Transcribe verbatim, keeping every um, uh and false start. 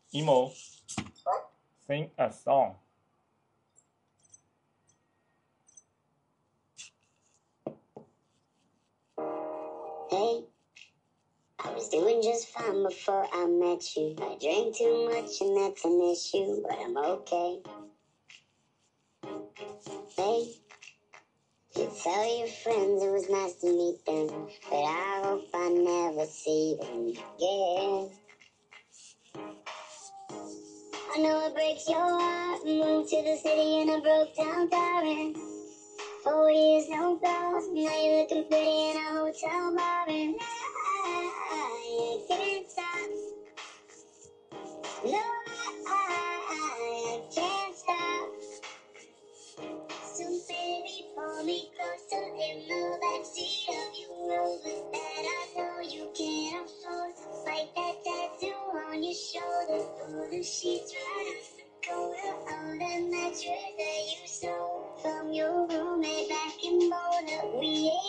Emo, sing a song. Hey, I was doing just fine before I met you. I drank too much and that's an issue, but I'm okay. Hey, you tell your friends it was nice to meet them, but I hope I never see them again. I know it breaks your heart. Moved to the city in a broke down car and four years no calls. Now you're looking pretty in a hotel bar and I, I can't stop. No, I, I can't stop. So baby, pull me closer in the backseat of your Rover that I know you can't afford. Like that tattoo on your shoulder, pull the sheets right off the corner of the mattress that you stole from your roommate back in Boulder. We ain't